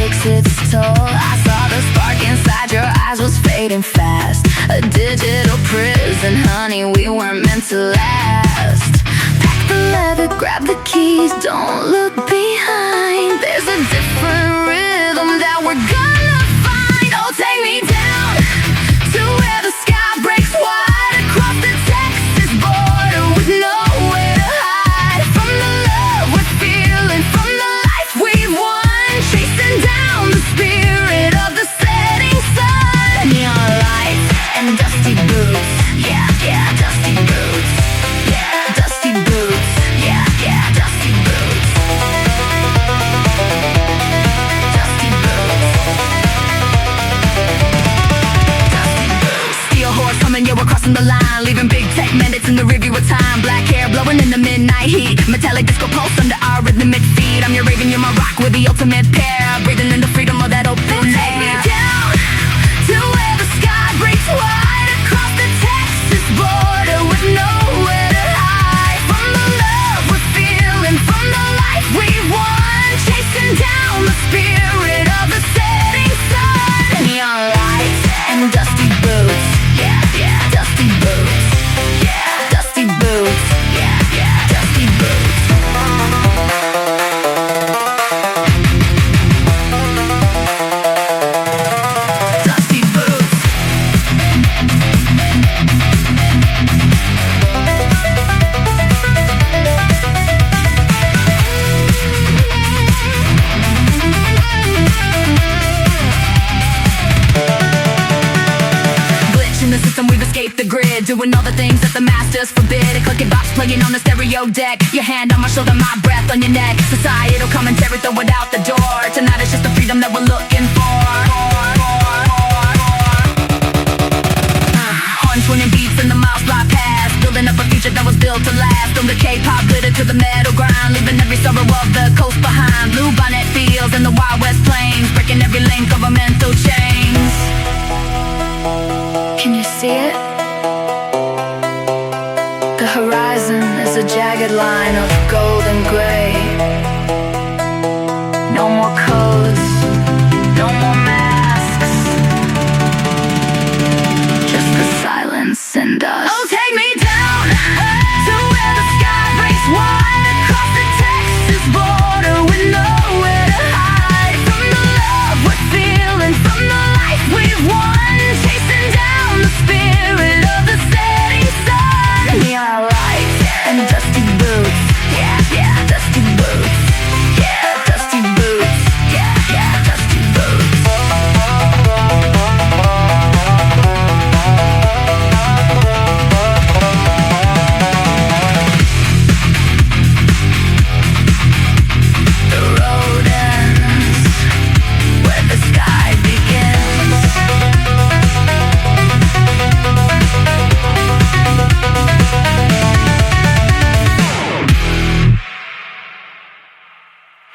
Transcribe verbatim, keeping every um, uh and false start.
takes its toll. I saw the spark inside your eyes was fading fast. A digital prison, honey, we weren't meant to last. Pack the leather, grab the keys, don't look behind. There's a different rhythm that we're gonna find. Oh, take me down to where the sky breaks wide, across the Texas border with nowhere to hide. From the love we're feeling, from the life we've won, chasing down the spirit of the setting sun. Neon lights and dusty boots, yeah, yeah, dusty boots, yeah, dusty boots, yeah, yeah, dusty boots, dusty boots, dusty boots. Steel horse coming, yeah, we're crossing the line, leaving big tech minutes in the rearview of time. Black hair blowing in the midnight heat, metallic disco pulse under our rhythmic feet. I'm your raven, you're my rock, we're the ultimate pair, breathing in the freedom of that open air. Take me down to where the sky breaks wide, across the Texas border with nowhere to hide. From the love we're feeling, from the life we've won, chasing down the spirit of the setting sun. Neon lights and dusty boots, yeah, yeah, dusty boots, yeah, dusty boots, yeah, yeah, dusty boots. Dusty boots. Glitch in the system, we've escaped the grid, doing all the things that the masters forbid. A clicking box playing on the stereo deck, your hand on my shoulder, my breath on your neck. Societal commentary, throw it out the door. Tonight it's just the freedom that we're looking for. Horns winning beats and the miles fly past, building up a future that was built to last. From the K-pop glitter to the metal grind, leaving every sorrow of the coast behind. Blue bonnet fields and the Wild West plains, breaking every link of our mental chains. Can you see it? The horizon is a jagged line of